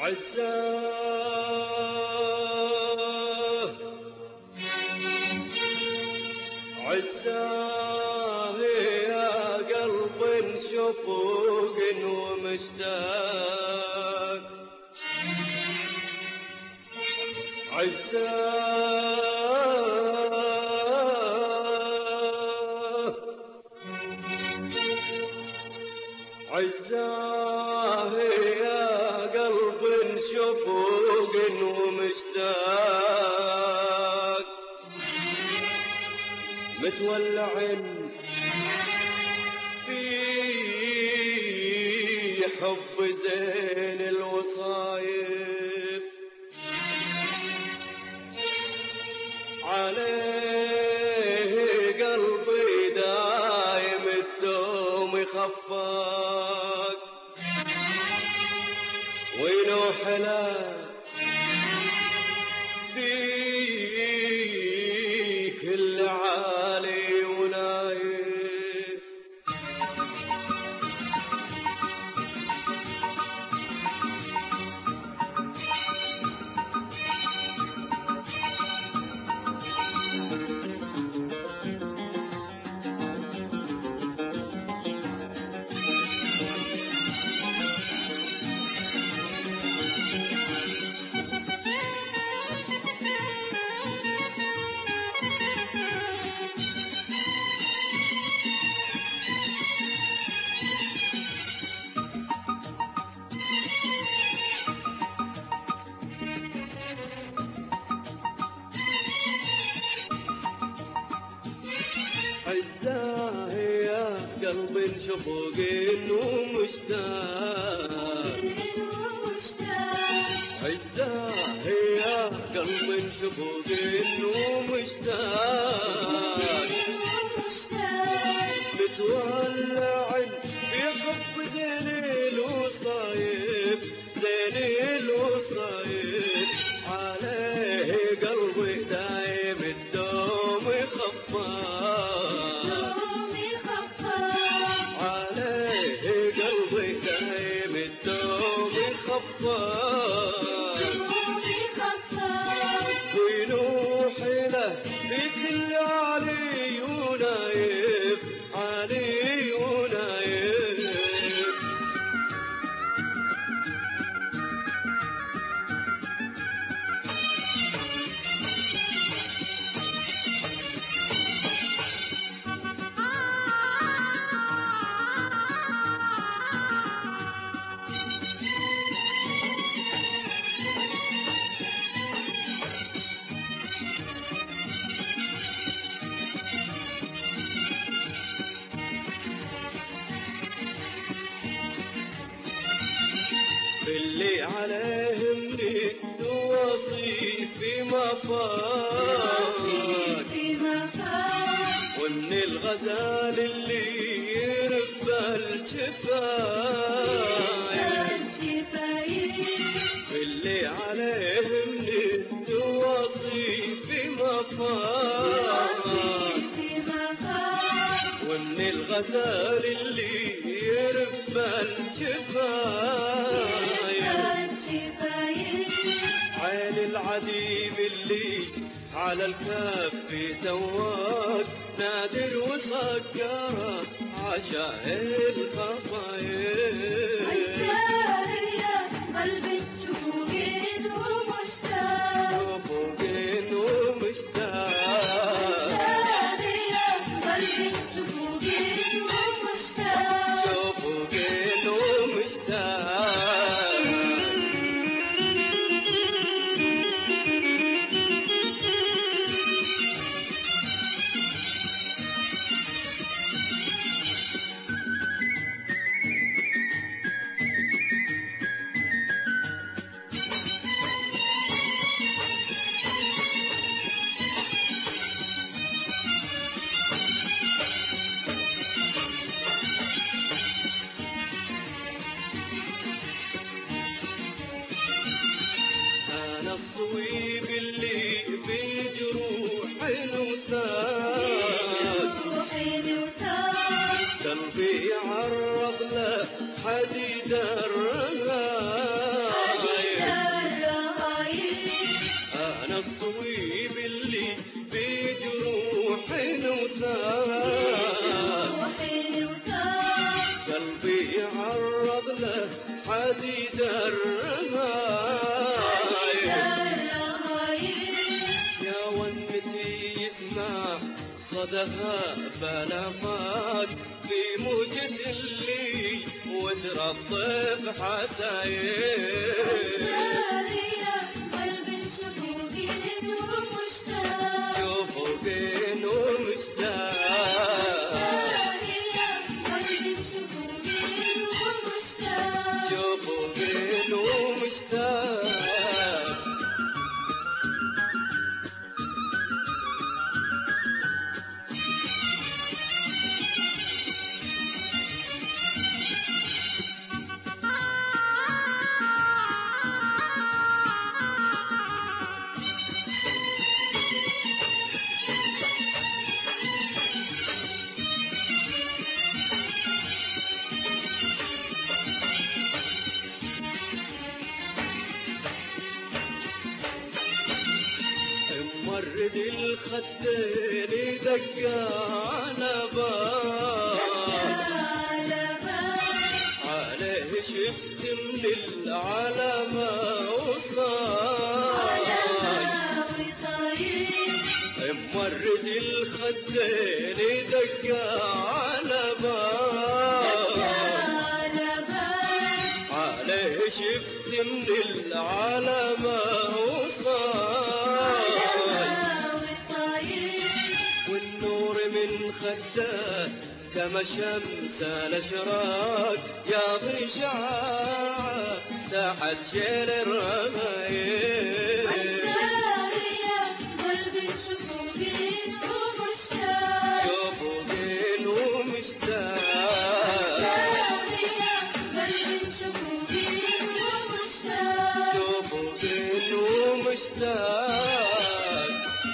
عزاه عزاه يا قلب شفوق ومشتاق عزاه عزاه يا قلب شفوق ومشتاق متولع في حب زين الوصايف عليه قلبي دايم الدوم يخفاق وينوح له في كل عالي ونايف عزاه يا قلب شفوق ومشتاق عزاه يا قلب شفوق ومشتاق متولع في حب زين الوصايف زين الوصايف عليه قلبي دايم الدوم يخفاق عليه قلبي دايم الدوم يخفاق وينوح له في كل علي ونايف علي ونايف اللي عليه من التواصي فيما فات ومن الغزال اللي يربى الجفايف اللي عليه من التواصي فيما فات ومن الغزال اللي يربى الجفايف عين العديم اللي على الكف تواك نادر وصقره عشاء الخفايف عزاه يا قلبي شفوق ومشتاق عزاه يا قلبي شفوق ومشتاق الصويب اللي بجروح وثاق قلبي يعرض له حديد الرغاية الصويب اللي بجروحنا وثار قلبي يعرض له حديد الرهايب يا ونتي يسمع صدها بلا فاق في موجة اللي وترفف حسايب شوفوا بينه مشتاق شوفوا بينه مشتاق مورد الخدين دق على باب عليه شفت من العلامة وصاي مورد الخدين دق على باب عليه شفت من العلامة وصاي والنور من خده كما شمس الاشراق ياضي شعاع تحت شيل الرمايل شوفوا بينه مشتاق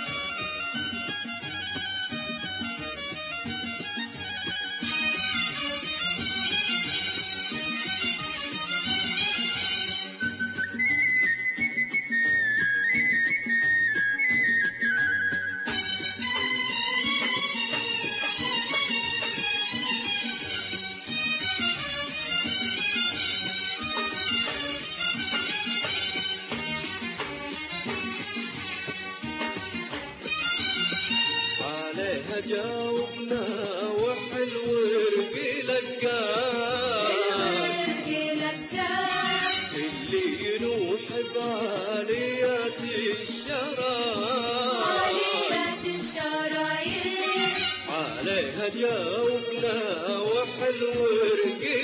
عليها جاوبنا وحلو رقي لقاه اللي ينوح بعاليات الشرايين عليها جاوبنا وحلو رقي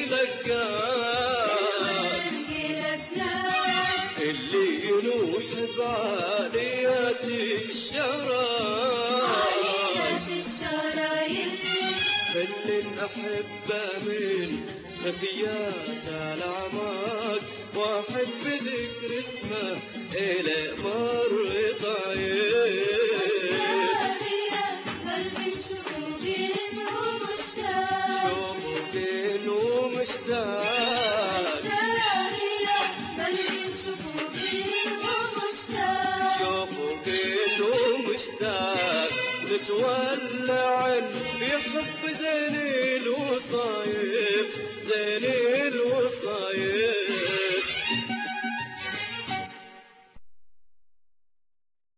لقاه اللي ينوح بعاليات الشرايين كل أحبه من خفيات الأعماق وأحب ذكر اسمه إلى مر طاير شوفوا بينه مشتاق شوفوا بينه مشتاق نتولع بحب زين الوصايف